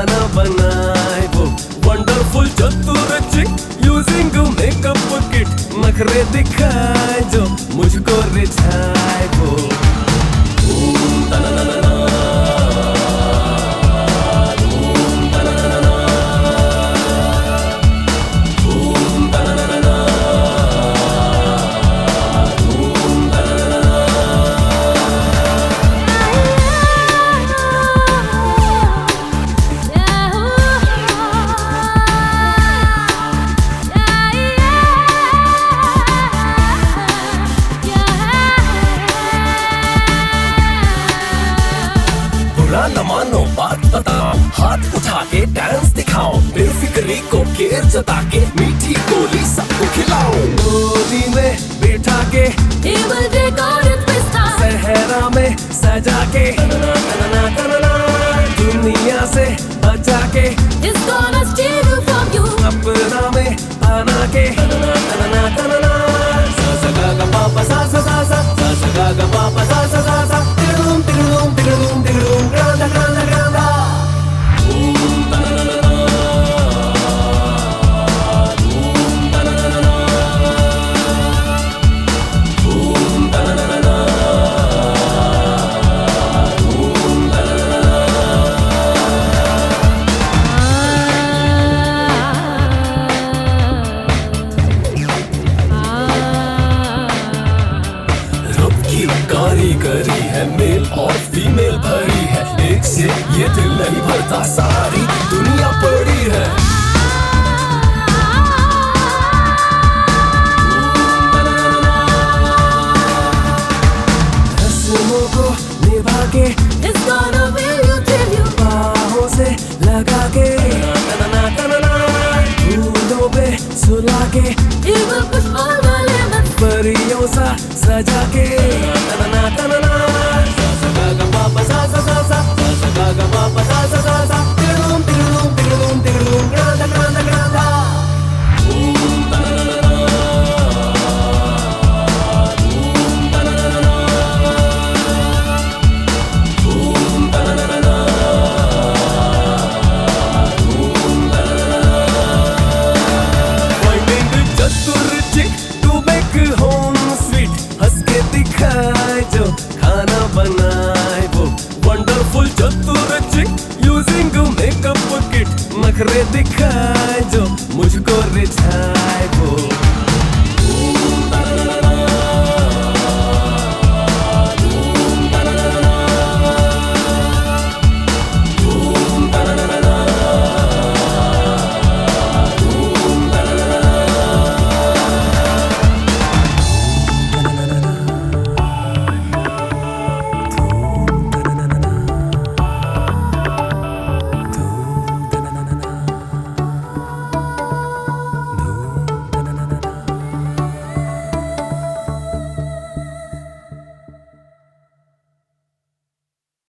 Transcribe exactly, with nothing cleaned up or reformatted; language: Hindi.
खाना बनाए वो वंडरफुल चतुर चिक यूजिंग मेकअप किट, नखरे दिखाए जो मुझको रिझाए वो। न मानो बात बताओ, हाथ उठा के डांस दिखाओ, बेफिक्री को केयर जता के मीठी गोली सबको खिलाओ। गोदी में बिठा के टेबल डेकोरेट पिस्ता, सहरा में सजा के तनना तनना तनना, दुनिया से बचा के It's gonna steal you from you, अपना में बना के तनना तनना तनना। सा सा गा गा पा पा सा सा सा सा, सा सा गा गा पा पा सा सा सा सा, तिगड़ूम तिगड़ूम तिगड़ूम तिगड़ूम ग्रांडा ग्रांडा ग्रांडा। कारीगरी है मेल और फीमेल भरी है, एक से ये दिल नहीं भरता, सारी दुनिया पड़ी है। रस्मों को निभा के It's gonna will you till you, बाहों से लगा के तनना तनना, फूलों पे सुला के It will push all the limits, परियों सा सजा के तनना तनना। सा सा गा गा पा पा सा सा सा सा, सा सा गा गा पा पा सा सा सा सा, तिगड़ूम तिगड़ूम तिगड़ूम तिगड़ूम ग्रांडा ग्रांडा ग्रांडा। जो खाना बनाए वो वंडरफुल चतुर चिक यूजिंग मेकअप किट, नखरे दिखाए जो मुझको रिझाए वो।